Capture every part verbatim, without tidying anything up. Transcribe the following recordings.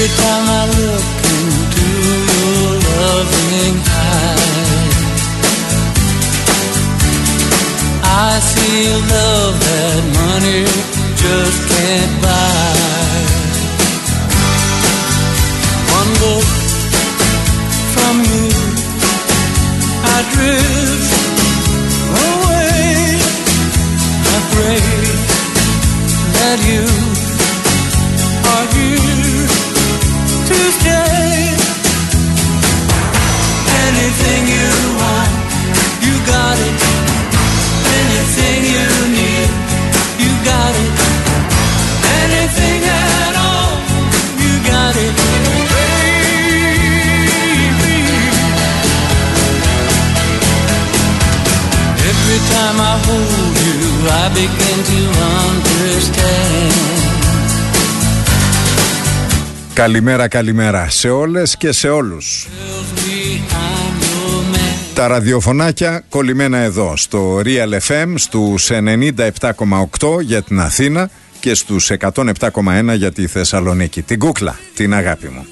Every time I look into your loving eyes, I see a love that money just can't buy. One look from you, I drift away. I pray that you are here to stay. Anything you want, you got it. Anything you need, you got it. Anything at all, you got it, baby. Every time I hold you, I begin to understand. Καλημέρα, καλημέρα σε όλες και σε όλους. Τα ραδιοφωνάκια κολλημένα εδώ στο Real εφ εμ στους ενενήντα επτά κόμμα οκτώ για την Αθήνα και στους εκατόν επτά κόμμα ένα για τη Θεσσαλονίκη. Την κούκλα, την αγάπη μου.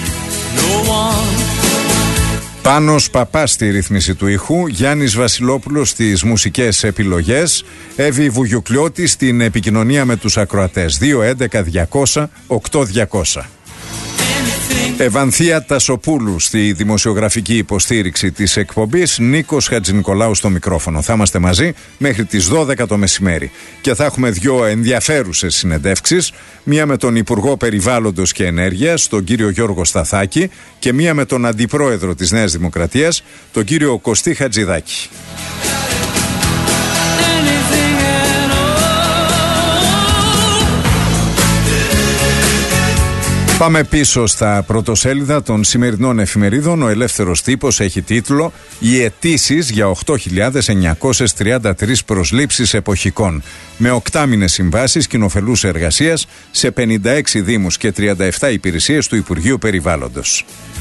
Πάνος Παπάς στη ρύθμιση του ήχου, Γιάννης Βασιλόπουλος στις μουσικές επιλογές, Εύη Βουγιουκλιώτη στην επικοινωνία με τους ακροατές δύο έντεκα διακόσια οκτώ διακόσια. Ευανθία Τασοπούλου στη δημοσιογραφική υποστήριξη της εκπομπής, Νίκος Χατζηνικολάου στο μικρόφωνο. Θα είμαστε μαζί μέχρι τις δώδεκα το μεσημέρι και θα έχουμε δύο ενδιαφέρουσες συνεντεύξεις, μία με τον Υπουργό Περιβάλλοντος και Ενέργειας, τον κύριο Γιώργο Σταθάκη, και μία με τον Αντιπρόεδρο της Νέας Δημοκρατίας, τον κύριο Κωστή Χατζηδάκη. Πάμε πίσω στα πρωτοσέλιδα των σημερινών εφημερίδων. Ο Ελεύθερος Τύπος έχει τίτλο «Οι αιτήσεις για οκτώ χιλιάδες εννιακόσιες τριάντα τρεις προσλήψεις εποχικών, με οκτάμινες συμβάσεις κοινοφελούς εργασίας σε πενήντα έξι δήμους και τριάντα επτά υπηρεσίες του Υπουργείου Περιβάλλοντος».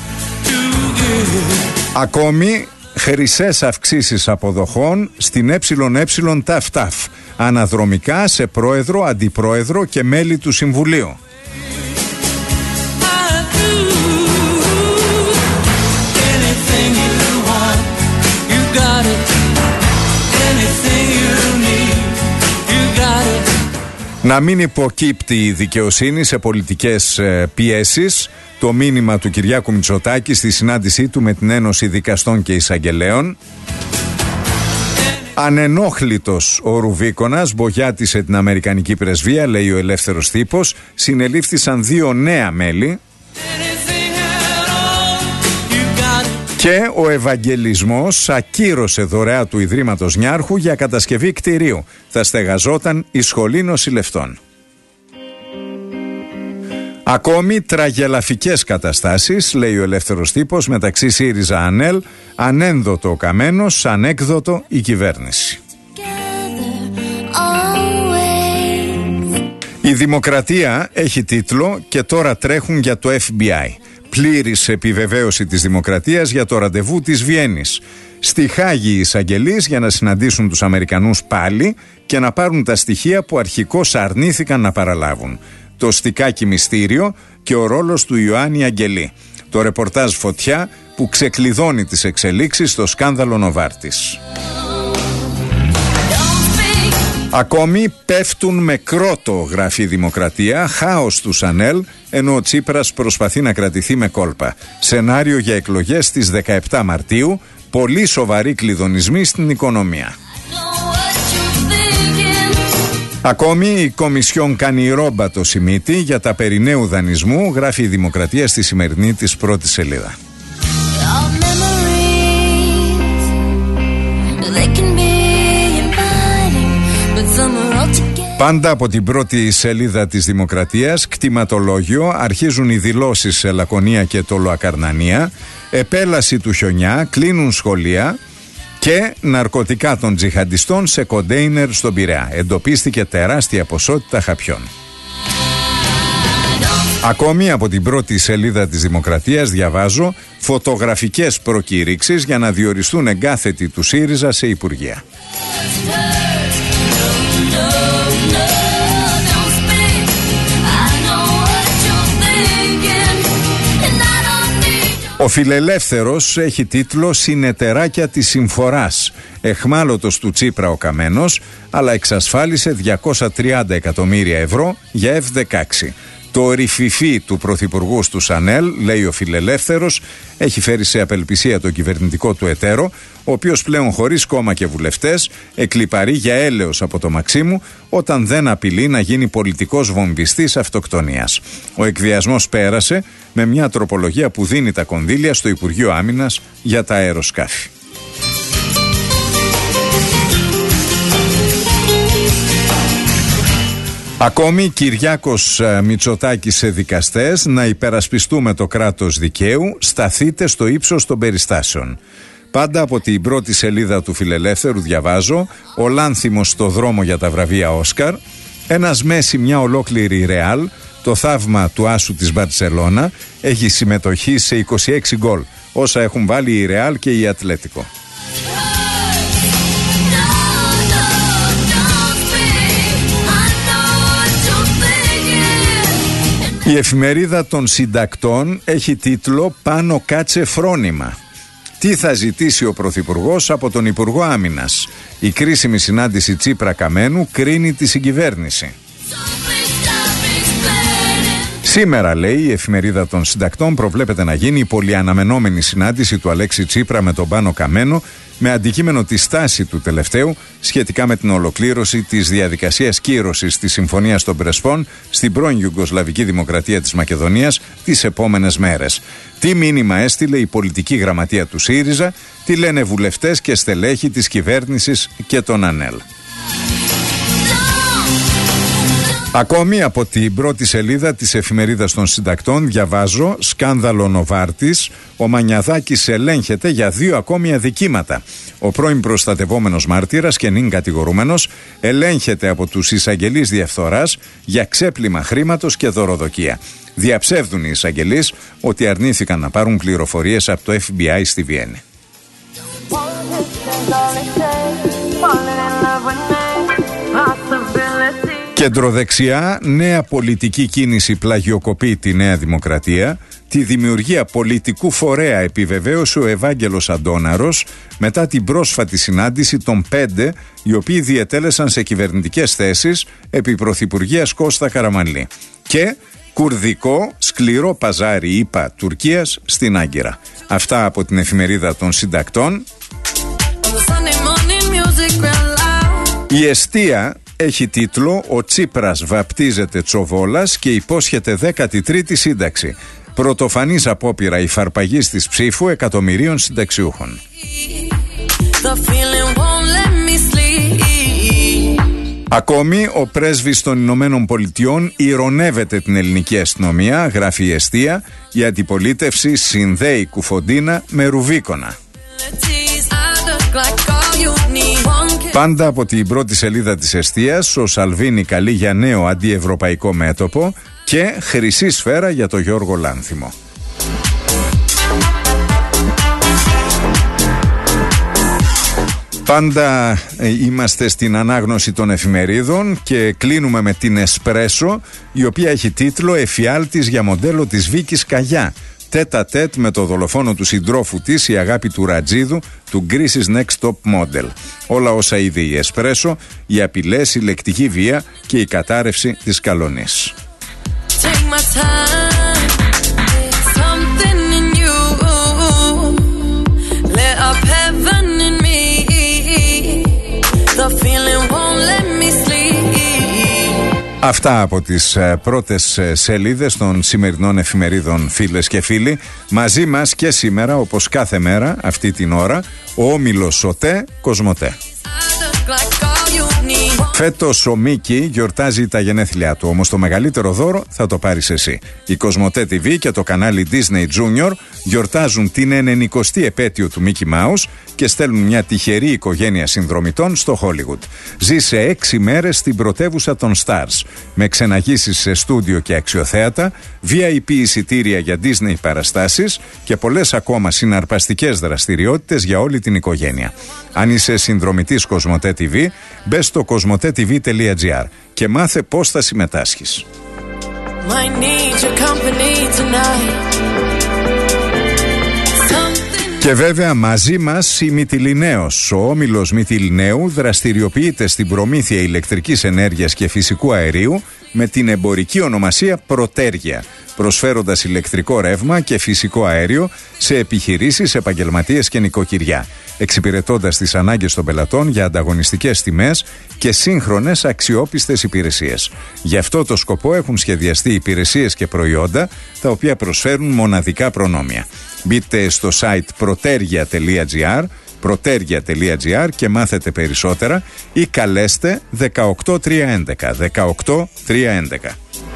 Ακόμη χρυσές αυξήσεις αποδοχών στην ΕΕ ΤΑΦ-ΤΑΦ, αναδρομικά σε πρόεδρο, αντιπρόεδρο και μέλη του Συμβουλίου. Να μην υποκύπτει η δικαιοσύνη σε πολιτικές ε, πιέσεις, το μήνυμα του Κυριάκου Μητσοτάκη στη συνάντησή του με την Ένωση Δικαστών και Εισαγγελέων. Ανενόχλητος ο Ρουβίκονας μπογιάτισε την Αμερικανική πρεσβεία, λέει ο Ελεύθερος Τύπος. Συνελήφθησαν δύο νέα μέλη. Και ο Ευαγγελισμός ακύρωσε δωρεά του Ιδρύματος Νιάρχου για κατασκευή κτηρίου. Θα στεγαζόταν η Σχολή Νοσηλευτών. Ακόμη τραγελαφικές καταστάσεις, λέει ο Ελεύθερος Τύπος, μεταξύ ΣΥΡΙΖΑ ΑΝΕΛ, ανένδοτο ο Καμένος, ανέκδοτο η κυβέρνηση. Η Δημοκρατία έχει τίτλο «Και τώρα τρέχουν για το εφ μπι άι». Πλήρης επιβεβαίωση της Δημοκρατίας για το ραντεβού της Βιέννης. Στη Χάγη οι εισαγγελείς για να συναντήσουν τους Αμερικανούς πάλι και να πάρουν τα στοιχεία που αρχικώς αρνήθηκαν να παραλάβουν. Το στικάκι μυστήριο και ο ρόλος του Ιωάννη Αγγελή. Το ρεπορτάζ Φωτιά που ξεκλειδώνει τις εξελίξεις στο σκάνδαλο Νοβάρτης. Ακόμη πέφτουν με κρότο, γράφει η Δημοκρατία, χάος του Σανέλ, ενώ ο Τσίπρας προσπαθεί να κρατηθεί με κόλπα. Σενάριο για εκλογές στις δεκαεπτά Μαρτίου, πολύ σοβαροί κλειδονισμοί στην οικονομία. Ακόμη η Κομισιόν κάνει ρόμπα το Σιμίτι για τα περί νέου δανεισμού, γράφει η Δημοκρατία στη σημερινή της πρώτη σελίδα. Πάντα από την πρώτη σελίδα της Δημοκρατίας, κτηματολόγιο, αρχίζουν οι δηλώσεις σε Λακωνία και Τολοακαρνανία, επέλαση του χιονιά, κλείνουν σχολεία και ναρκωτικά των τζιχαντιστών σε κοντέινερ στον Πειραιά. Εντοπίστηκε τεράστια ποσότητα χαπιών. Ακόμη από την πρώτη σελίδα της Δημοκρατίας διαβάζω φωτογραφικές προκήρυξεις για να διοριστούν εγκάθετοι του ΣΥΡΙΖΑ σε υπουργεία. Ο Φιλελεύθερος έχει τίτλο «Συνεταιράκια της Συμφοράς». Εχμάλωτος του Τσίπρα ο Καμένος, αλλά εξασφάλισε διακόσια τριάντα εκατομμύρια ευρώ για εφ δεκαέξι. Το ρηφιφί του πρωθυπουργού του Σανέλ, λέει ο Φιλελεύθερος, έχει φέρει σε απελπισία το κυβερνητικό του εταίρο, ο οποίος πλέον χωρίς κόμμα και βουλευτές εκλιπαρεί για έλεος από το Μαξίμου όταν δεν απειλεί να γίνει πολιτικός βομβιστής αυτοκτονίας. Ο εκβιασμός πέρασε με μια τροπολογία που δίνει τα κονδύλια στο Υπουργείο Άμυνας για τα αεροσκάφη. Ακόμη Κυριάκος Μητσοτάκης σε δικαστές: να υπερασπιστούμε το κράτος δικαίου, σταθείτε στο ύψος των περιστάσεων. Πάντα από την πρώτη σελίδα του Φιλελεύθερου διαβάζω: ο Λάνθιμος στο δρόμο για τα βραβεία Όσκαρ, ένας Μέση, μια ολόκληρη Ρεάλ, το θαύμα του άσου της Μπαρτσελώνα, έχει συμμετοχή σε είκοσι έξι γκολ, όσα έχουν βάλει η Ρεάλ και η Ατλέτικο. Η εφημερίδα των συντακτών έχει τίτλο «Πάνω κάτσε φρόνημα». Τι θα ζητήσει ο Πρωθυπουργός από τον Υπουργό Άμυνας? Η κρίσιμη συνάντηση Τσίπρα-Καμένου κρίνει τη συγκυβέρνηση. Σήμερα, λέει η εφημερίδα των συντακτών, προβλέπεται να γίνει η πολυαναμενόμενη συνάντηση του Αλέξη Τσίπρα με τον Πάνο Καμένο, με αντικείμενο τη στάση του τελευταίου σχετικά με την ολοκλήρωση της διαδικασίας κύρωσης της Συμφωνίας των Πρεσπών στην πρώην Ιουγκοσλαβική Δημοκρατία της Μακεδονίας τις επόμενες μέρες. Τι μήνυμα έστειλε η πολιτική γραμματεία του ΣΥΡΙΖΑ, τι λένε βουλευτές και στελέχη της κυβέρνησης και των ΑΝΕΛ. Ακόμη από την πρώτη σελίδα της εφημερίδας των συντακτών διαβάζω: σκάνδαλο Νοβάρτης, ο Μανιαδάκης ελέγχεται για δύο ακόμη αδικήματα. Ο πρώην προστατευόμενος μάρτυρας και νυν κατηγορούμενος ελέγχεται από τους εισαγγελείς διαφθοράς για ξέπλυμα χρήματος και δωροδοκία. Διαψεύδουν οι εισαγγελείς ότι αρνήθηκαν να πάρουν πληροφορίες από το εφ μπι άι στη Βιέννη. Κεντροδεξιά, νέα πολιτική κίνηση πλαγιοκοπεί τη Νέα Δημοκρατία. Τη δημιουργία πολιτικού φορέα επιβεβαίωσε ο Ευάγγελος Αντώναρος μετά την πρόσφατη συνάντηση των πέντε, οι οποίοι διετέλεσαν σε κυβερνητικές θέσεις επί πρωθυπουργίας Κώστα Καραμανλή. Και κουρδικό σκληρό παζάρι ΗΠΑ Τουρκίας στην Άγκυρα. Αυτά από την εφημερίδα των συντακτών. Η Εστία έχει τίτλο «Ο Τσίπρας βαπτίζεται Τσοβόλας και υπόσχεται δέκατη τρίτη σύνταξη». Πρωτοφανής απόπειρα υφαρπαγής της ψήφου εκατομμυρίων συνταξιούχων. Ακόμη, ο πρέσβης των Ηνωμένων Πολιτειών ηρωνεύεται την ελληνική αστυνομία, γράφει η Εστία. Η αντιπολίτευση συνδέει Κουφοντίνα με Ρουβίκονα. Πάντα από την πρώτη σελίδα της Εστίας, ο Σαλβίνη καλεί για νέο αντιευρωπαϊκό μέτωπο και χρυσή σφαίρα για το Γιώργο Λάνθιμο. Πάντα ε, είμαστε στην ανάγνωση των εφημερίδων και κλείνουμε με την Εσπρέσο, η οποία έχει τίτλο «Εφιάλτης για μοντέλο της Βίκης Καγιά». Τέτα τέτ με το δολοφόνο του συντρόφου της, η αγάπη του Ρατζίδου, του Greece's Next Top Model. Όλα όσα είδε η Εσπρέσο, οι απειλές, η λεκτική βία και η κατάρρευση της καλονής. Αυτά από τις ε, πρώτες ε, σελίδες των σημερινών εφημερίδων, φίλες και φίλοι. Μαζί μας και σήμερα, όπως κάθε μέρα αυτή την ώρα, ο όμιλος ΟΤΕ Κοσμοτέ. Φέτος ο Μίκη γιορτάζει τα γενέθλιά του, όμως το μεγαλύτερο δώρο θα το πάρεις εσύ. Η Κοσμοτέ τι βι και το κανάλι Disney Junior γιορτάζουν την ενενηκοστή επέτειο του Mickey Mouse και στέλνουν μια τυχερή οικογένεια συνδρομητών στο Hollywood. Ζήσε έξι μέρες στην πρωτεύουσα των Stars, με ξεναγήσεις σε στούντιο και αξιοθέατα, βι άι πι εισιτήρια για Disney παραστάσεις και πολλές ακόμα συναρπαστικές δραστηριότητες για όλη την οικογένεια. Αν είσαι συνδρομητής Κοσμοτέ τι βι, μπες στο κοσμοτέ τι βι τελεία τζι άρ και μάθε πώς θα συμμετάσχεις. Και βέβαια μαζί μας η Μυτιληναίος. Ο όμιλος Μυτιληναίου δραστηριοποιείται στην προμήθεια ηλεκτρικής ενέργειας και φυσικού αερίου με την εμπορική ονομασία Προτέργεια, προσφέροντας ηλεκτρικό ρεύμα και φυσικό αέριο σε επιχειρήσεις, επαγγελματίες και νοικοκυριά, εξυπηρετώντας τις ανάγκες των πελατών για ανταγωνιστικές τιμές και σύγχρονες αξιόπιστες υπηρεσίες. Γι' αυτό το σκοπό έχουν σχεδιαστεί υπηρεσίες και προϊόντα τα οποία προσφέρουν μοναδικά προνόμια. Μπείτε στο site protergia τελεία gr protergia τελεία gr και μάθετε περισσότερα ή καλέστε δεκαοκτώ τριακόσια έντεκα δεκαοκτώ τριακόσια έντεκα.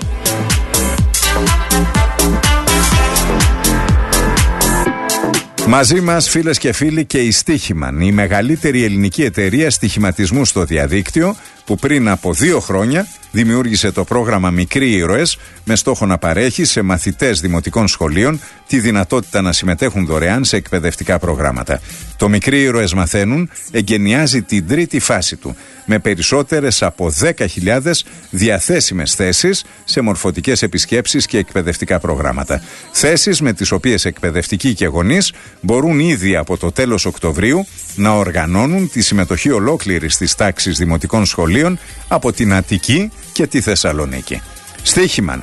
Μαζί μας, φίλες και φίλοι, και η Στίχημαν, η μεγαλύτερη ελληνική εταιρεία στοιχηματισμού στο διαδίκτυο, που πριν από δύο χρόνια δημιούργησε το πρόγραμμα Μικροί Ήρωες με στόχο να παρέχει σε μαθητές δημοτικών σχολείων τη δυνατότητα να συμμετέχουν δωρεάν σε εκπαιδευτικά προγράμματα. Το Μικροί Ήρωες Μαθαίνουν εγκαινιάζει την τρίτη φάση του, με περισσότερες από δέκα χιλιάδες διαθέσιμες θέσεις σε μορφωτικές επισκέψεις και εκπαιδευτικά προγράμματα. Θέσεις με τις οποίες εκπαιδευτικοί και γονείς μπορούν ήδη από το τέλος Οκτωβρίου να οργανώνουν τη συμμετοχή ολόκληρης της τάξης δημοτικών σχολείων από την Αττική και τη Θεσσαλονίκη. Στίχημαν.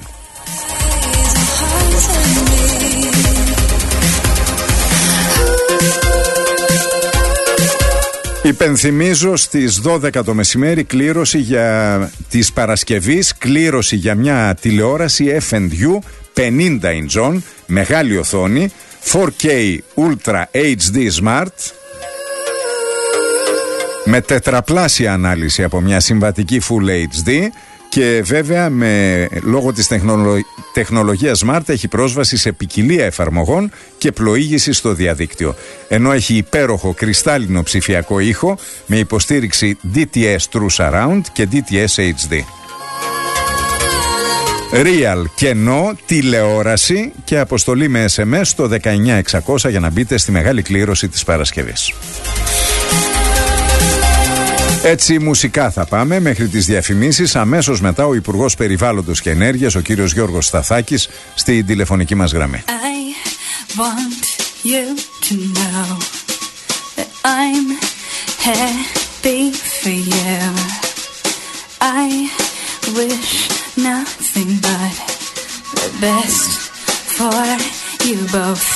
Υπενθυμίζω στις δώδεκα το μεσημέρι κλήρωση για της Παρασκευής, κλήρωση για μια τηλεόραση εφ εντ γιου πενήντα ιντσών, μεγάλη οθόνη, φορ κέι Ultra έιτς ντι Smart, με τετραπλάσια ανάλυση από μια συμβατική Full έιτς ντι και βέβαια με, λόγω της τεχνολο... τεχνολογίας Smart έχει πρόσβαση σε ποικιλία εφαρμογών και πλοήγηση στο διαδίκτυο, ενώ έχει υπέροχο κρυστάλλινο ψηφιακό ήχο με υποστήριξη ντι τι ες True Surround και ντι τι ες έιτς ντι. Real κενό τηλεόραση και αποστολή με ες εμ ες στο δεκαεννιά εξακόσια για να μπείτε στη μεγάλη κλήρωση της Παρασκευής. Έτσι μουσικά θα πάμε μέχρι τις διαφημίσεις. Αμέσως μετά ο Υπουργός Περιβάλλοντος και Ενέργειας, ο κύριος Γιώργος Σταθάκης, στην τηλεφωνική μας γραμμή. I want you to know that I'm happy for you. I wish nothing but the best for you both.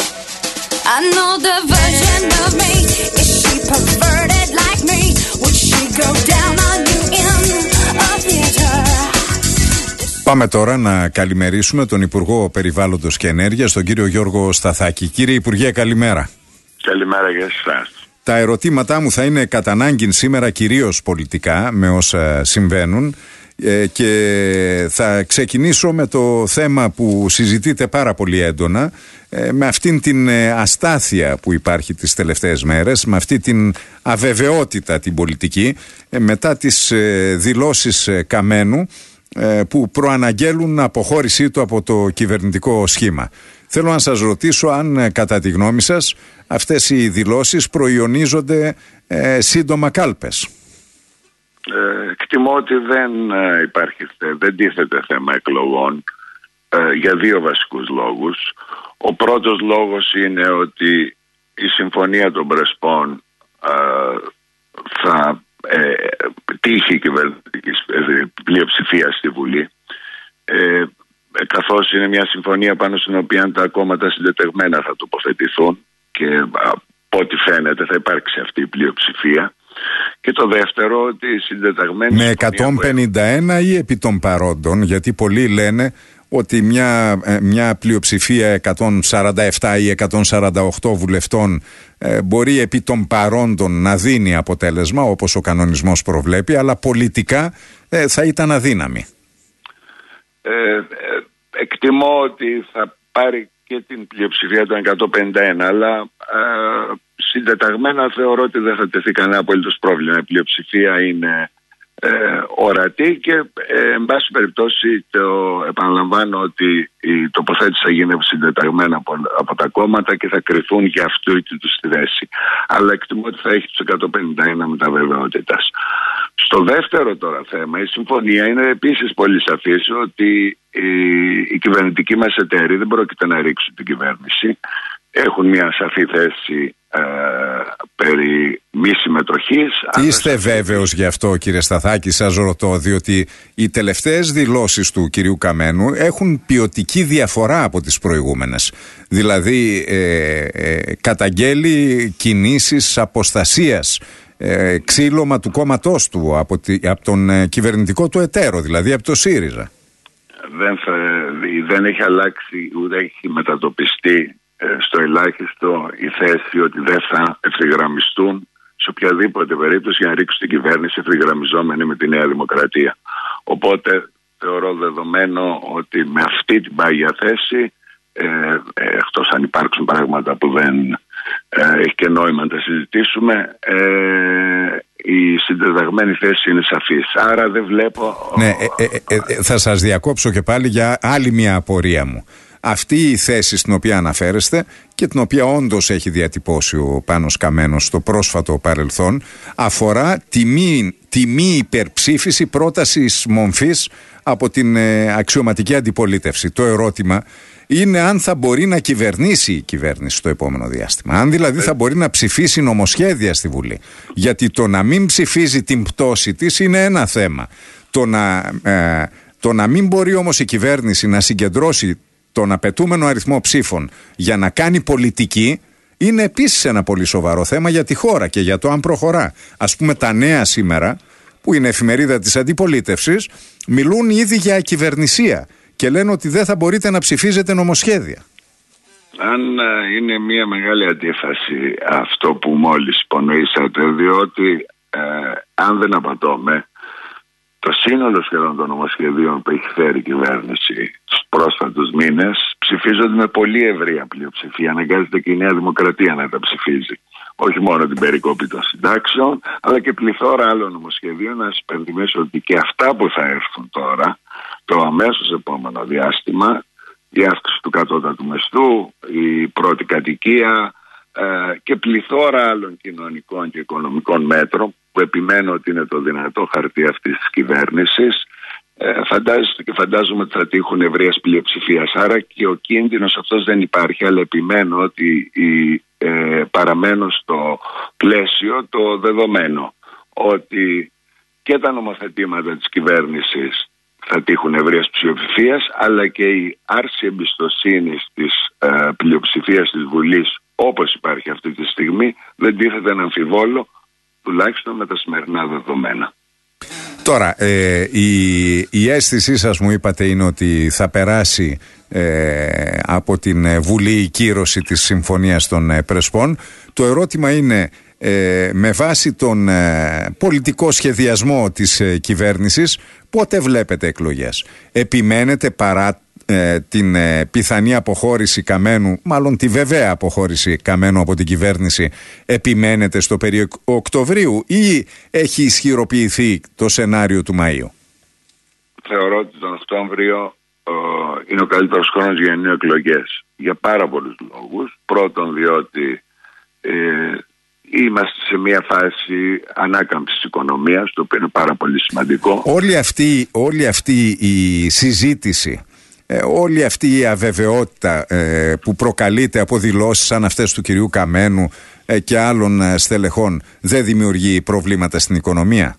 I know the version of me, is she perverted like me? Would she go down on you in a theater? Πάμε τώρα να καλημερίσουμε τον Υπουργό Περιβάλλοντος και Ενέργειας, τον κύριο Γιώργο Σταθάκη. Κύριε Υπουργέ, καλημέρα. Καλημέρα για εσάς. Τα ερωτήματά μου θα είναι κατά ανάγκη σήμερα κυρίως πολιτικά, με όσα συμβαίνουν, και θα ξεκινήσω με το θέμα που συζητείται πάρα πολύ έντονα, με αυτήν την αστάθεια που υπάρχει τις τελευταίες μέρες, με αυτή την αβεβαιότητα την πολιτική, μετά τις δηλώσεις Καμένου που προαναγγέλουν αποχώρησή του από το κυβερνητικό σχήμα. Θέλω να σας ρωτήσω αν κατά τη γνώμη σας αυτές οι δηλώσεις προϊονίζονται ε, σύντομα κάλπες. Ε, εκτιμώ ότι δεν ε, υπάρχει, δεν τίθεται θέμα εκλογών ε, για δύο βασικούς λόγους. Ο πρώτος λόγος είναι ότι η Συμφωνία των Πρεσπών ε, θα ε, τύχει κυβερνητικής πλειοψηφία στη Βουλή, ε, καθώς είναι μια συμφωνία πάνω στην οποία τα κόμματα συντετεγμένα θα τοποθετηθούν και από ό,τι φαίνεται θα υπάρξει αυτή η πλειοψηφία. Και το δεύτερο, ότι η συντεταγμένη με εκατόν πενήντα ένα ή επί των παρόντων, γιατί πολλοί λένε ότι μια, μια πλειοψηφία εκατόν σαράντα επτά ή εκατόν σαράντα οκτώ βουλευτών ε, μπορεί επί των παρόντων να δίνει αποτέλεσμα όπως ο κανονισμός προβλέπει, αλλά πολιτικά ε, θα ήταν αδύναμη. Ε, ε, εκτιμώ ότι θα πάρει και την πλειοψηφία των εκατόν πενήντα ένα, αλλά ε, συντεταγμένα θεωρώ ότι δεν θα τεθεί κανένα απολύτως πρόβλημα. Η πλειοψηφία είναι ε, ορατή και ε, εν πάση περιπτώσει το επαναλαμβάνω ότι η τοποθέτηση θα γίνει συντεταγμένα από, από τα κόμματα και θα κριθούν για αυτού του στη θέση. Αλλά εκτιμώ ότι θα έχει τους εκατόν πενήντα ένα με τα βεβαιότητας. Στο δεύτερο τώρα θέμα, η συμφωνία είναι επίσης πολύ σαφής ότι η, η κυβερνητική μας εταίροι δεν πρόκειται να ρίξουν την κυβέρνηση έχουν μια σαφή θέση ε, περί μη συμμετοχής. Είστε βέβαιος γι' αυτό, κύριε Σταθάκη? Σας ρωτώ, διότι οι τελευταίες δηλώσεις του κυρίου Καμένου έχουν ποιοτική διαφορά από τις προηγούμενες. Δηλαδή ε, ε, καταγγέλει κινήσεις αποστασίας, ε, ξύλωμα του κόμματός του από, τη, από τον ε, κυβερνητικό του εταίρο, δηλαδή από το ΣΥΡΙΖΑ. Δεν, θα, δεν έχει αλλάξει ούτε έχει μετατοπιστεί στο ελάχιστο η θέση ότι δεν θα ευθυγραμμιστούν σε οποιαδήποτε περίπτωση για να ρίξουν την κυβέρνηση ευθυγραμμιζόμενη με τη Νέα Δημοκρατία. Οπότε θεωρώ δεδομένο ότι με αυτή την πάγια θέση, ε, ε, εκτός αν υπάρξουν πράγματα που δεν ε, έχει και νόημα να τα συζητήσουμε, ε, η συντεταγμένη θέση είναι σαφής. Άρα δεν βλέπω... Ναι, ε, ε, ε, θα σας διακόψω και πάλι για άλλη μια απορία μου. Αυτή η θέση στην οποία αναφέρεστε και την οποία όντως έχει διατυπώσει ο Πάνος Καμένος στο πρόσφατο παρελθόν αφορά τη μη, τη μη υπερψήφιση πρότασης μομφής από την ε, αξιωματική αντιπολίτευση. Το ερώτημα είναι αν θα μπορεί να κυβερνήσει η κυβέρνηση στο επόμενο διάστημα. Αν δηλαδή θα μπορεί να ψηφίσει νομοσχέδια στη Βουλή. Γιατί το να μην ψηφίζει την πτώση της είναι ένα θέμα. Το να, ε, το να μην μπορεί όμως η κυβέρνηση να συγκεντρώσει τον απαιτούμενο αριθμό ψήφων για να κάνει πολιτική είναι επίσης ένα πολύ σοβαρό θέμα για τη χώρα και για το αν προχωρά. Ας πούμε τα Νέα σήμερα, που είναι εφημερίδα της αντιπολίτευσης, μιλούν ήδη για κυβερνησία και λένε ότι δεν θα μπορείτε να ψηφίζετε νομοσχέδια. Αν είναι μια μεγάλη αντίφαση αυτό που μόλις υπονοήσατε, διότι ε, αν δεν απατώμε, το σύνολο σχεδόν των νομοσχεδίων που έχει φέρει η κυβέρνηση τους πρόσφατους μήνες ψηφίζονται με πολύ ευρεία πλειοψηφία. Αναγκάζεται και η Νέα Δημοκρατία να τα ψηφίζει. Όχι μόνο την περικόπη των συντάξεων, αλλά και πληθώρα άλλων νομοσχεδίων. Να σας υπενθυμίσω ότι και αυτά που θα έρθουν τώρα, το αμέσως επόμενο διάστημα, η αύξηση του κατώτατου μισθού, η πρώτη κατοικία ε, και πληθώρα άλλων κοινωνικών και οικονομικών μέτρων, που επιμένω ότι είναι το δυνατό χαρτί αυτής της κυβέρνησης, ε, φαντάζεστε και φαντάζομαι ότι θα τύχουν ευρείας πλειοψηφίας. Άρα και ο κίνδυνος αυτός δεν υπάρχει, αλλά επιμένω ότι η, ε, παραμένω στο πλαίσιο το δεδομένο ότι και τα νομοθετήματα της κυβέρνησης θα τύχουν ευρείας πλειοψηφίας, αλλά και η άρση εμπιστοσύνης της ε, πλειοψηφίας της Βουλής, όπως υπάρχει αυτή τη στιγμή, δεν τίθεται να αμφιβόλω, τουλάχιστον με τα σημερινά δεδομένα. Τώρα, ε, η, η αίσθησή σας, μου είπατε, είναι ότι θα περάσει ε, από την Βουλή η κύρωση της Συμφωνίας των ε, Πρεσπών. Το ερώτημα είναι, ε, με βάση τον ε, πολιτικό σχεδιασμό της ε, κυβέρνησης, πότε βλέπετε εκλογές? Επιμένετε παρά ε, την ε, πιθανή αποχώρηση Καμένου, μάλλον τη βεβαία αποχώρηση Καμένου από την κυβέρνηση, επιμένετε στο περί Οκτωβρίου ή έχει ισχυροποιηθεί το σενάριο του Μαΐου? Θεωρώ ότι τον Οκτώβριο ε, είναι ο καλύτερος χρόνος για νέες εκλογές, για πάρα πολλούς λόγους. Πρώτον, διότι ε, είμαστε σε μια φάση ανάκαμψης της οικονομίας, το οποίο είναι πάρα πολύ σημαντικό. Όλη αυτή, όλη αυτή η συζήτηση, ε, όλη αυτή η αβεβαιότητα ε, που προκαλείται από δηλώσεις σαν αυτές του κυρίου Καμένου ε, και άλλων ε, στελεχών, δεν δημιουργεί προβλήματα στην οικονομία?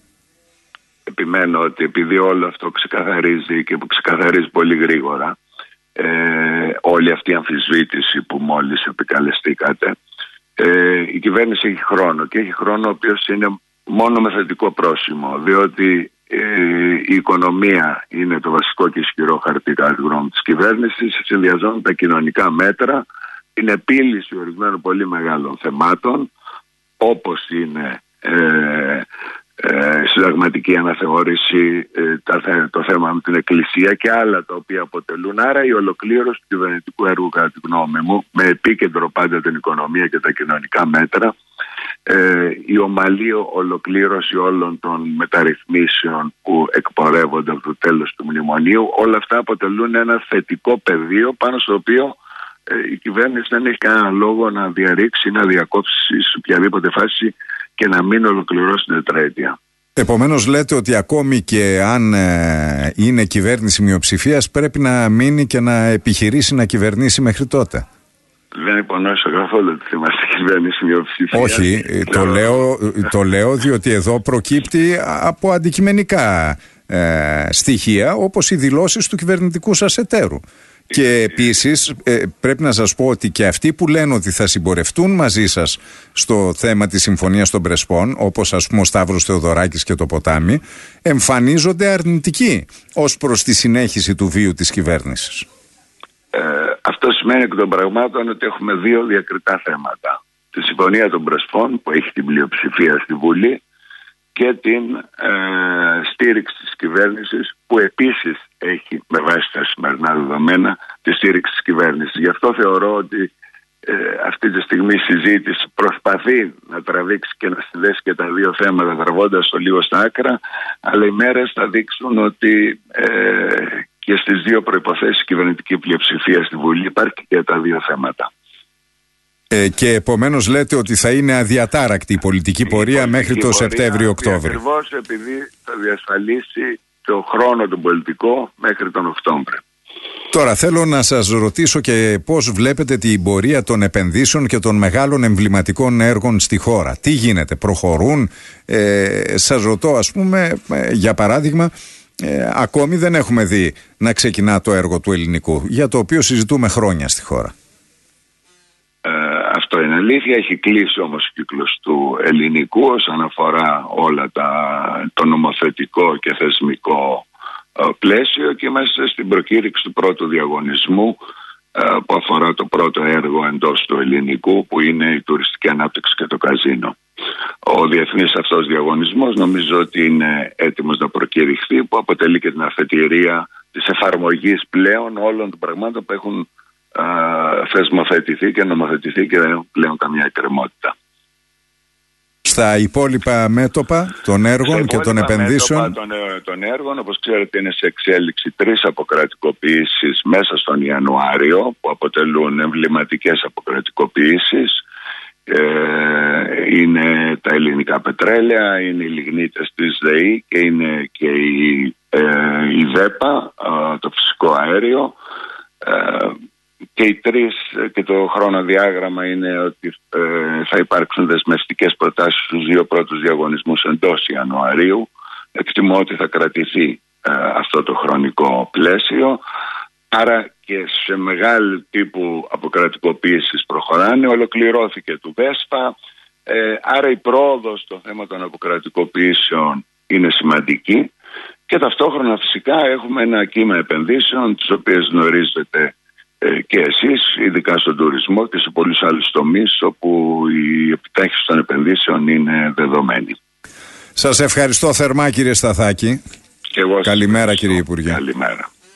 Επιμένω ότι επειδή όλο αυτό ξεκαθαρίζει και που ξεκαθαρίζει πολύ γρήγορα, ε, όλη αυτή η αμφισβήτηση που μόλις επικαλεστήκατε, Ε, η κυβέρνηση έχει χρόνο και έχει χρόνο ο οποίος είναι μόνο με θετικό πρόσημο, διότι ε, η οικονομία είναι το βασικό και ισχυρό χαρτί κατά τη γνώμη της κυβέρνησης. Συνδυαζόνται τα κοινωνικά μέτρα, την επίλυση ορισμένων πολύ μεγάλων θεμάτων, όπως είναι ε, ε, συνταγματική αναθεώρηση, ε, τα, το θέμα με την Εκκλησία και άλλα τα οποία αποτελούν. Άρα η ολοκλήρωση του κυβερνητικού έργου, κατά τη γνώμη μου, με επίκεντρο πάντα την οικονομία και τα κοινωνικά μέτρα, ε, η ομαλή ολοκλήρωση όλων των μεταρρυθμίσεων που εκπορεύονται από το τέλος του μνημονίου, όλα αυτά αποτελούν ένα θετικό πεδίο πάνω στο οποίο ε, η κυβέρνηση δεν έχει κανένα λόγο να διαρρήξει ή να διακόψει σε οποιαδήποτε φάση και να μην ολοκληρώσει την τετραετία. Επομένως λέτε ότι ακόμη και αν ε, είναι κυβέρνηση μειοψηφίας, πρέπει να μείνει και να επιχειρήσει να κυβερνήσει μέχρι τότε. Δεν υπονόησα καθόλου ότι θα είμαστε κυβέρνηση μειοψηφία. Όχι, το λέω, το λέω διότι εδώ προκύπτει από αντικειμενικά ε, στοιχεία, όπως οι δηλώσεις του κυβερνητικού σας εταίρου. Και επίσης ε, πρέπει να σας πω ότι και αυτοί που λένε ότι θα συμπορευτούν μαζί σας στο θέμα της Συμφωνίας των Πρεσπών, όπως ας πούμε ο Σταύρος Θεοδωράκης και το Ποτάμι, εμφανίζονται αρνητικοί ως προς τη συνέχιση του βίου της κυβέρνησης. Ε, αυτό σημαίνει εκ των πραγμάτων ότι έχουμε δύο διακριτά θέματα. Τη Συμφωνία των Πρεσπών που έχει την πλειοψηφία στη Βουλή και την ε, στήριξη της κυβέρνησης που επίσης έχει με βάση τα σημερινά δεδομένα τη στήριξη της κυβέρνησης. Γι' αυτό θεωρώ ότι ε, αυτή τη στιγμή η συζήτηση προσπαθεί να τραβήξει και να συνδέσει και τα δύο θέματα τραβώντας το λίγο στα άκρα, αλλά οι μέρες θα δείξουν ότι ε, και στις δύο προϋποθέσεις η κυβερνητική πλειοψηφία στη Βουλή υπάρχει και τα δύο θέματα. Ε, και επομένως λέτε ότι θα είναι αδιατάρακτη η πολιτική η πορεία πολιτική μέχρι το Σεπτέμβριο-Οκτώβριο. Ακριβώς επειδή θα διασφαλίσει το χρόνο τον πολιτικό μέχρι τον Οκτώβριο. Τώρα θέλω να σας ρωτήσω και πώς βλέπετε την πορεία των επενδύσεων και των μεγάλων εμβληματικών έργων στη χώρα. Τι γίνεται, προχωρούν? Ε, σας ρωτώ ας πούμε ε, για παράδειγμα, ε, ακόμη δεν έχουμε δει να ξεκινά το έργο του Ελληνικού, για το οποίο συζητούμε χρόνια στη χώρα. Ε, αυτό είναι αλήθεια. Έχει κλείσει όμως ο κύκλος του Ελληνικού όσον αφορά όλα τα, το νομοθετικό και θεσμικό ε, πλαίσιο και είμαστε στην προκήρυξη του πρώτου διαγωνισμού ε, που αφορά το πρώτο έργο εντός του Ελληνικού, που είναι η τουριστική ανάπτυξη και το καζίνο. Ο διεθνής αυτός διαγωνισμός νομίζω ότι είναι έτοιμος να προκηρυχθεί, που αποτελεί και την αφετηρία της εφαρμογής πλέον όλων των πραγμάτων που έχουν Uh, θεσμοθετηθεί και νομοθετηθεί και δεν έχουν πλέον καμιά εκκρεμότητα. Στα υπόλοιπα μέτωπα των έργων και των επενδύσεων των, των έργων, όπως ξέρετε, είναι σε εξέλιξη τρεις αποκρατικοποιήσεις μέσα στον Ιανουάριο που αποτελούν εμβληματικές αποκρατικοποιήσεις. Ε, είναι τα ελληνικά πετρέλαια, είναι οι λιγνίτες της ΔΕΗ και είναι και η, ε, η ΔΕΠΑ, ε, το φυσικό αέριο. Ε, Και οι τρεις και το χρονοδιάγραμμα είναι ότι ε, θα υπάρξουν δεσμευτικές προτάσεις στους δύο πρώτους διαγωνισμούς εντός Ιανουαρίου. Εκτιμώ ότι θα κρατηθεί ε, αυτό το χρονικό πλαίσιο. Άρα και σε μεγάλη τύπου αποκρατικοποίησης προχωράνε. Ολοκληρώθηκε του ΒΕΣΠΑ. Ε, άρα η πρόοδος στο θέμα των αποκρατικοποιήσεων είναι σημαντική. Και ταυτόχρονα φυσικά έχουμε ένα κύμα επενδύσεων, τις οποίες γνωρίζετε και εσείς, ειδικά στον τουρισμό και σε πολλούς άλλους τομείς όπου η επιτάχυνση των επενδύσεων είναι δεδομένη. Σας ευχαριστώ θερμά κύριε Σταθάκη. Και εγώ Καλημέρα κύριε Υπουργέ. Καλημέρα.